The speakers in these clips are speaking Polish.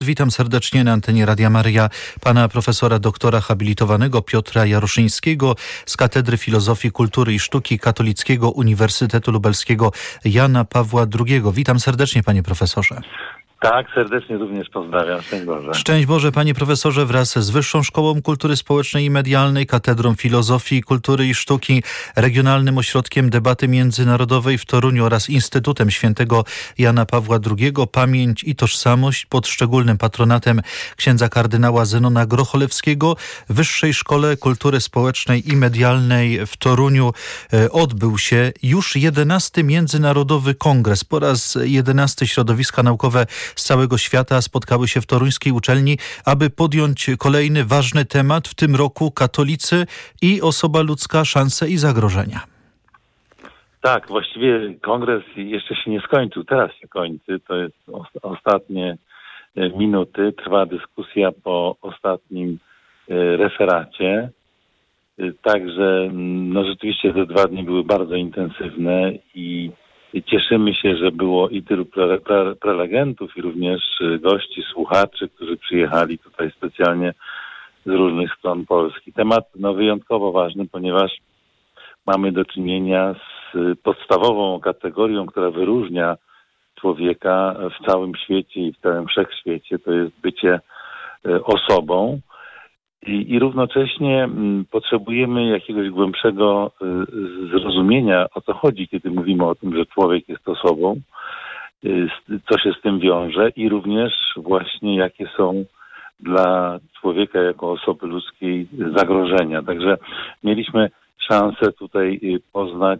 Witam serdecznie na antenie Radia Maryja pana profesora doktora habilitowanego Piotra Jaroszyńskiego z Katedry Filozofii, Kultury i Sztuki Katolickiego Uniwersytetu Lubelskiego Jana Pawła II. Witam serdecznie, panie profesorze. Tak, serdecznie również pozdrawiam. Szczęść Boże. Szczęść Boże, panie profesorze, wraz z Wyższą Szkołą Kultury Społecznej i Medialnej, Katedrą Filozofii, Kultury i Sztuki, Regionalnym Ośrodkiem Debaty Międzynarodowej w Toruniu oraz Instytutem Świętego Jana Pawła II Pamięć i Tożsamość pod szczególnym patronatem księdza kardynała Zenona Grocholewskiego w Wyższej Szkole Kultury Społecznej i Medialnej w Toruniu odbył się już 11. Międzynarodowy Kongres. Po raz 11 środowiska naukowe z całego świata spotkały się w toruńskiej uczelni, aby podjąć kolejny ważny temat, w tym roku katolicy i osoba ludzka, szanse i zagrożenia. Tak, właściwie kongres jeszcze się nie skończył, teraz się kończy, to jest ostatnie minuty, trwa dyskusja po ostatnim referacie, także rzeczywiście te 2 dni były bardzo intensywne i cieszymy się, że było i tylu prelegentów i również gości, słuchaczy, którzy przyjechali tutaj specjalnie z różnych stron Polski. Temat wyjątkowo ważny, ponieważ mamy do czynienia z podstawową kategorią, która wyróżnia człowieka w całym świecie i w całym wszechświecie. To jest bycie osobą. I równocześnie potrzebujemy jakiegoś głębszego zrozumienia, o co chodzi, kiedy mówimy o tym, że człowiek jest osobą, co się z tym wiąże i również właśnie jakie są dla człowieka jako osoby ludzkiej zagrożenia. Także mieliśmy szansę tutaj poznać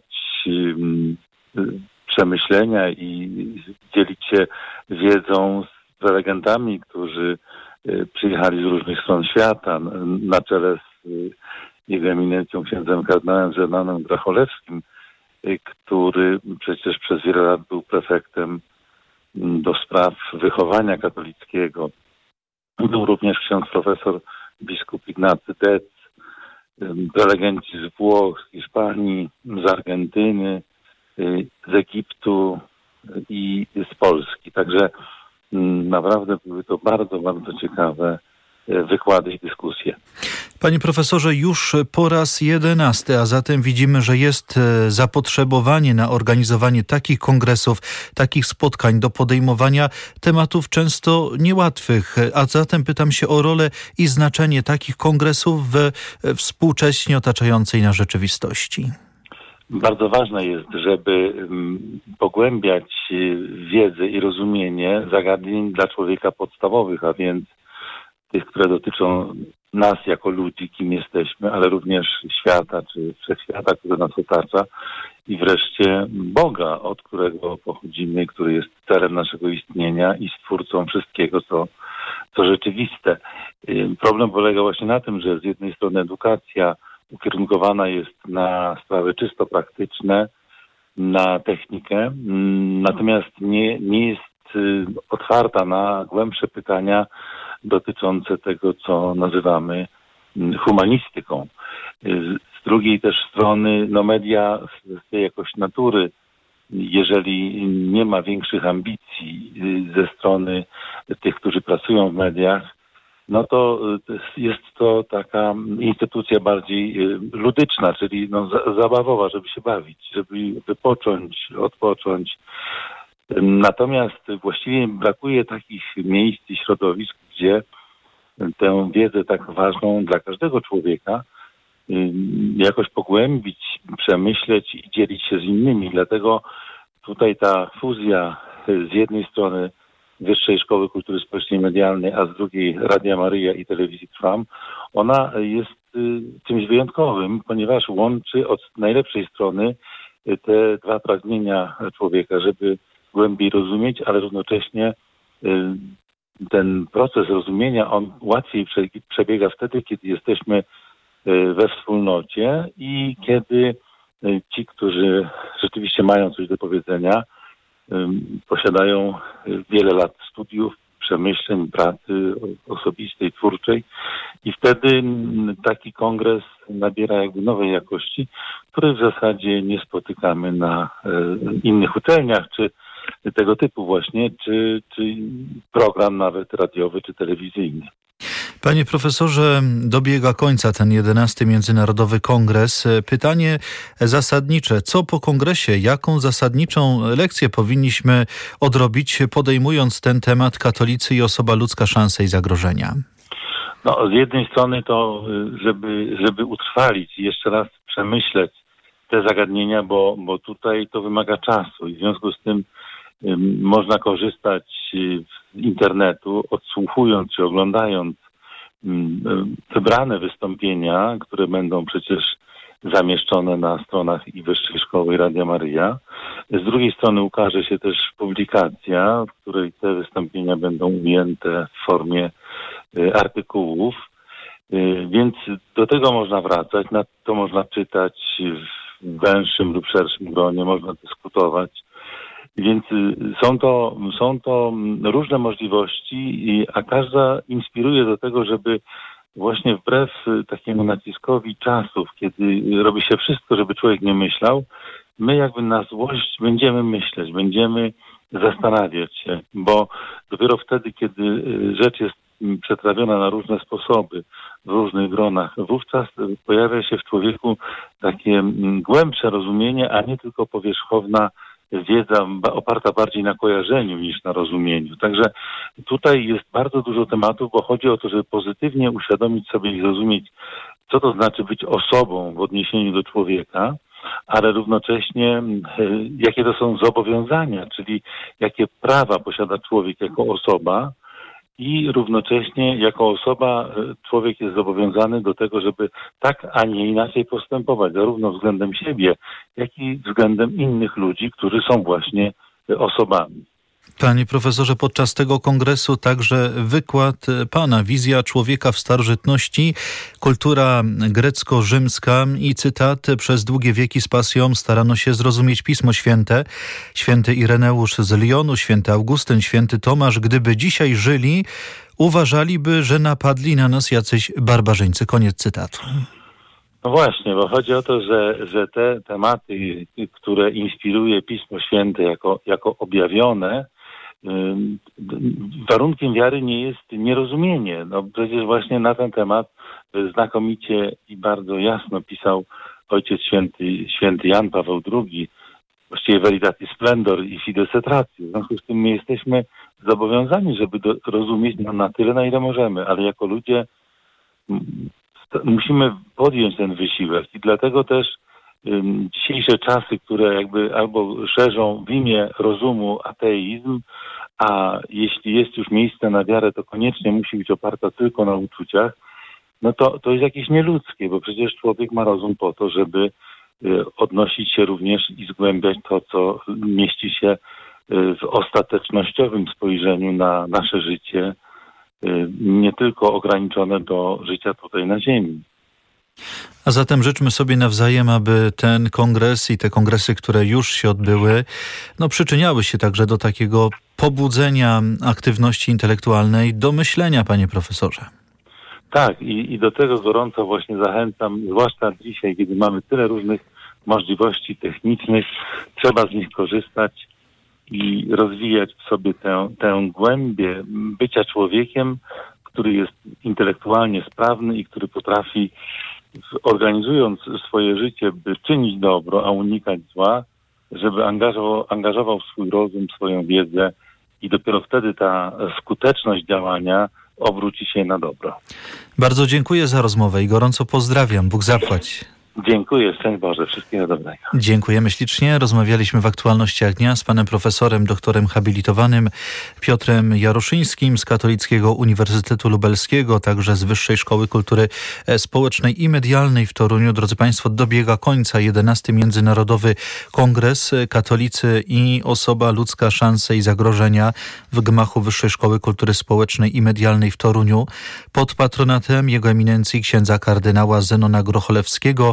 przemyślenia i dzielić się wiedzą z prelegentami, którzy przyjechali z różnych stron świata, na czele z jego eminencją księdzem kardynałem Zenonem Grocholewskim, który przecież przez wiele lat był prefektem do spraw wychowania katolickiego. Był również ksiądz profesor biskup Ignacy Dec, prelegenci z Włoch, z Hiszpanii, z Argentyny, z Egiptu i z Polski. Także naprawdę były to bardzo, bardzo ciekawe wykłady i dyskusje. Panie profesorze, już po raz 11, a zatem widzimy, że jest zapotrzebowanie na organizowanie takich kongresów, takich spotkań do podejmowania tematów często niełatwych. A zatem pytam się o rolę i znaczenie takich kongresów we współcześnie otaczającej nas rzeczywistości. Bardzo ważne jest, żeby pogłębiać wiedzę i rozumienie zagadnień dla człowieka podstawowych, a więc tych, które dotyczą nas jako ludzi, kim jesteśmy, ale również świata czy wszechświata, który nas otacza i wreszcie Boga, od którego pochodzimy, który jest celem naszego istnienia i stwórcą wszystkiego, co rzeczywiste. Problem polega właśnie na tym, że z jednej strony edukacja ukierunkowana jest na sprawy czysto praktyczne, na technikę, natomiast nie jest otwarta na głębsze pytania dotyczące tego, co nazywamy humanistyką. Z drugiej też strony, media z tej jakoś natury, jeżeli nie ma większych ambicji ze strony tych, którzy pracują w mediach, to jest to taka instytucja bardziej ludyczna, czyli zabawowa, żeby się bawić, żeby wypocząć, odpocząć. Natomiast właściwie brakuje takich miejsc i środowisk, gdzie tę wiedzę tak ważną dla każdego człowieka jakoś pogłębić, przemyśleć i dzielić się z innymi. Dlatego tutaj ta fuzja z jednej strony Wyższej Szkoły Kultury Społecznej i Medialnej, a z drugiej Radia Maryja i Telewizji Trwam, ona jest czymś wyjątkowym, ponieważ łączy od najlepszej strony te 2 pragnienia człowieka, żeby głębiej rozumieć, ale równocześnie ten proces rozumienia, on łatwiej przebiega wtedy, kiedy jesteśmy we wspólnocie i kiedy ci, którzy rzeczywiście mają coś do powiedzenia, posiadają wiele lat studiów, przemyśleń, pracy osobistej, twórczej i wtedy taki kongres nabiera jakby nowej jakości, której w zasadzie nie spotykamy na innych uczelniach czy tego typu właśnie, czy program nawet radiowy, czy telewizyjny. Panie profesorze, dobiega końca ten 11. Międzynarodowy Kongres. Pytanie zasadnicze. Co po kongresie? Jaką zasadniczą lekcję powinniśmy odrobić, podejmując ten temat katolicy i osoba ludzka, szanse i zagrożenia? No, z jednej strony to, żeby utrwalić i jeszcze raz przemyśleć te zagadnienia, bo tutaj to wymaga czasu i w związku z tym można korzystać z internetu, odsłuchując czy oglądając wybrane wystąpienia, które będą przecież zamieszczone na stronach i Wyższej Szkoły i Radia Maryja. Z drugiej strony ukaże się też publikacja, w której te wystąpienia będą ujęte w formie artykułów, więc do tego można wracać, na to można czytać w węższym lub szerszym gronie, można dyskutować. Więc są to różne możliwości, a każda inspiruje do tego, żeby właśnie wbrew takiemu naciskowi czasów, kiedy robi się wszystko, żeby człowiek nie myślał, my jakby na złość będziemy myśleć, będziemy zastanawiać się, bo dopiero wtedy, kiedy rzecz jest przetrawiona na różne sposoby, w różnych gronach, wówczas pojawia się w człowieku takie głębsze rozumienie, a nie tylko powierzchowna wiedza oparta bardziej na kojarzeniu niż na rozumieniu. Także tutaj jest bardzo dużo tematów, bo chodzi o to, żeby pozytywnie uświadomić sobie i zrozumieć, co to znaczy być osobą w odniesieniu do człowieka, ale równocześnie jakie to są zobowiązania, czyli jakie prawa posiada człowiek jako osoba i równocześnie jako osoba człowiek jest zobowiązany do tego, żeby tak, a nie inaczej postępować, zarówno względem siebie, jak i względem innych ludzi, którzy są właśnie osobami. Panie profesorze, podczas tego kongresu także wykład pana Wizja człowieka w starożytności, kultura grecko-rzymska i cytat: przez długie wieki z pasją starano się zrozumieć Pismo Święte. Święty Ireneusz z Lyonu, święty Augustyn, święty Tomasz, gdyby dzisiaj żyli, uważaliby, że napadli na nas jacyś barbarzyńcy. Koniec cytatu. No właśnie, bo chodzi o to, że te tematy, które inspiruje Pismo Święte jako objawione, warunkiem wiary nie jest nierozumienie. No przecież właśnie na ten temat znakomicie i bardzo jasno pisał Ojciec Święty Jan Paweł II, właściwie Veritatis Splendor i Fides et Ratio. W związku z tym my jesteśmy zobowiązani, żeby rozumieć na tyle, na ile możemy, ale jako ludzie musimy podjąć ten wysiłek i dlatego też dzisiejsze czasy, które jakby albo szerzą w imię rozumu ateizm, a jeśli jest już miejsce na wiarę, to koniecznie musi być oparta tylko na uczuciach, no to jest jakieś nieludzkie, bo przecież człowiek ma rozum po to, żeby odnosić się również i zgłębiać to, co mieści się w ostatecznościowym spojrzeniu na nasze życie, nie tylko ograniczone do życia tutaj na ziemi. A zatem życzmy sobie nawzajem, aby ten kongres i te kongresy, które już się odbyły, przyczyniały się także do takiego pobudzenia aktywności intelektualnej, do myślenia, panie profesorze. Tak, i do tego gorąco właśnie zachęcam, zwłaszcza dzisiaj, kiedy mamy tyle różnych możliwości technicznych, trzeba z nich korzystać i rozwijać w sobie tę głębię bycia człowiekiem, który jest intelektualnie sprawny i który potrafi, organizując swoje życie, by czynić dobro, a unikać zła, żeby angażował swój rozum, swoją wiedzę i dopiero wtedy ta skuteczność działania obróci się na dobro. Bardzo dziękuję za rozmowę i gorąco pozdrawiam. Bóg zapłać. Dziękuję, szczęść Boże, wszystkiego dobrego. Dziękujemy ślicznie. Rozmawialiśmy w Aktualnościach Dnia z panem profesorem, doktorem habilitowanym Piotrem Jaroszyńskim z Katolickiego Uniwersytetu Lubelskiego, także z Wyższej Szkoły Kultury Społecznej i Medialnej w Toruniu. Drodzy państwo, dobiega końca 11. Międzynarodowy Kongres Katolicy i osoba ludzka, szanse i zagrożenia w gmachu Wyższej Szkoły Kultury Społecznej i Medialnej w Toruniu pod patronatem Jego Eminencji księdza kardynała Zenona Grocholewskiego,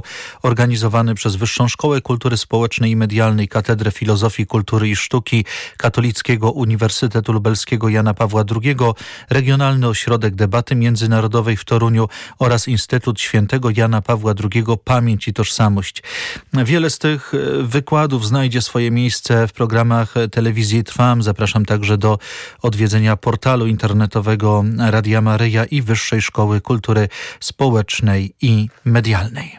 organizowany przez Wyższą Szkołę Kultury Społecznej i Medialnej, Katedrę Filozofii, Kultury i Sztuki Katolickiego Uniwersytetu Lubelskiego Jana Pawła II, Regionalny Ośrodek Debaty Międzynarodowej w Toruniu oraz Instytut Świętego Jana Pawła II Pamięć i Tożsamość. Wiele z tych wykładów znajdzie swoje miejsce w programach telewizji Trwam. Zapraszam także do odwiedzenia portalu internetowego Radia Maryja i Wyższej Szkoły Kultury Społecznej i Medialnej.